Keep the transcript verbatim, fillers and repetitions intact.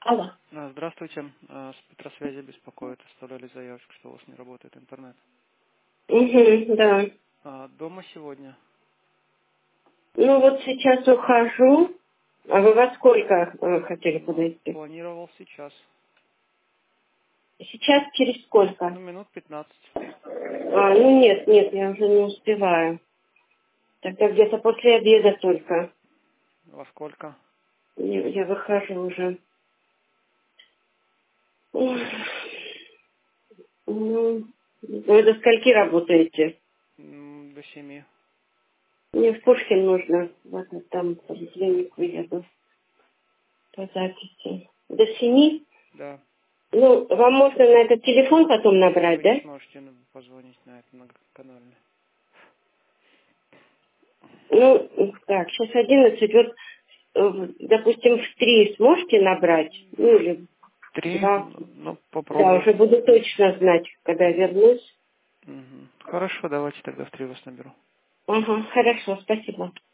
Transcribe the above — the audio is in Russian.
Алло. А, Здравствуйте. А, С Петросвязи беспокоит. Оставляли заявочку, что у вас не работает интернет. Угу, да. А, Дома сегодня? Ну вот сейчас ухожу. А вы во сколько э, хотели Ну, подойти? планировал сейчас. Сейчас через сколько? Ну, минут пятнадцать. А, ну нет, нет, я уже не успеваю. Тогда где-то после обеда только. Во сколько? Я, я выхожу уже. Ой, Ну, вы до скольки работаете? М, До семи. Мне в Пушкин нужно. Вот я там в поликлинику еду по записи. До семи? Да. Ну, вам можно на этот телефон потом набрать, Вы не да? сможете ну, позвонить на это многоканальное. Ну, так, сейчас одиннадцать, вот, э, допустим, в три сможете набрать? Ну, или в Три? два. Ну, Да, попробую. уже буду точно знать, когда вернусь. Мгм. Хорошо, давайте тогда в три вас наберу. Ага, хорошо, спасибо.